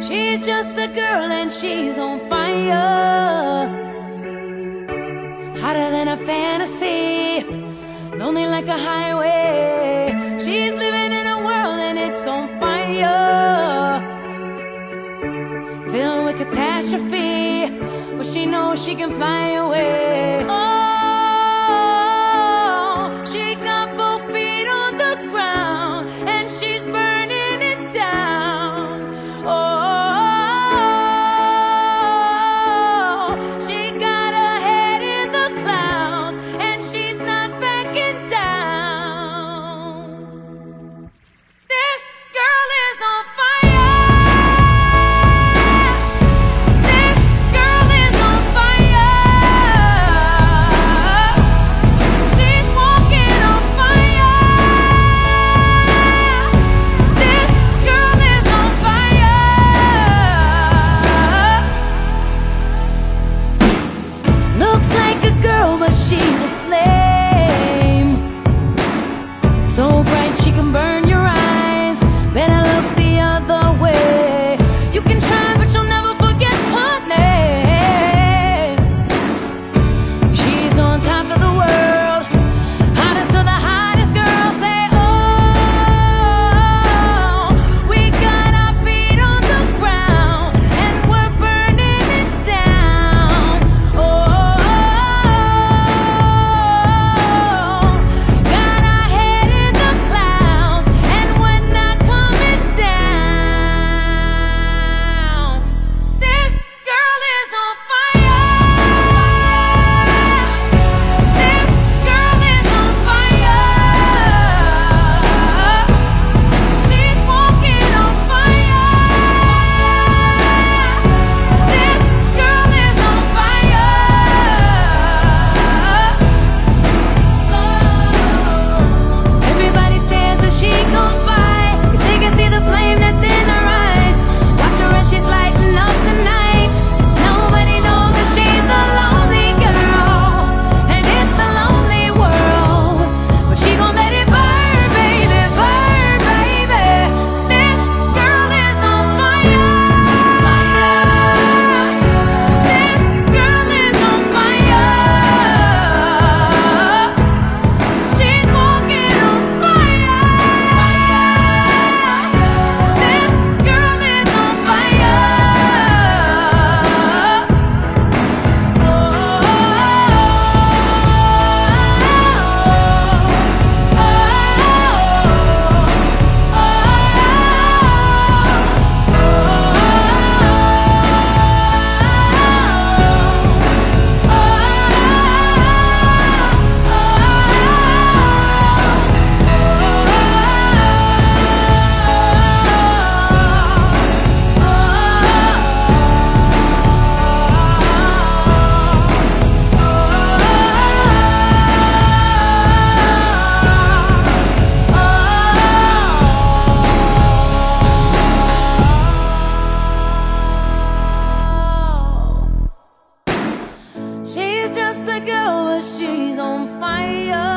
She's just a girl and she's on fire, hotter than a fantasy, lonely like a highway. She's living in a world and it's on fire, filled with catastrophe, but she knows she can fly away. Oh, she got both feet on the ground and she's burning it down. Oh, but she's a flame, so bright she can burn your eyes. Better look the other way. You can try, but you'll never forget her name. She's on top of the world, hottest of the hottest girls. Say, oh, we got our feet on the ground and we're burning it down. Oh, she's just a girl, but she's on fire.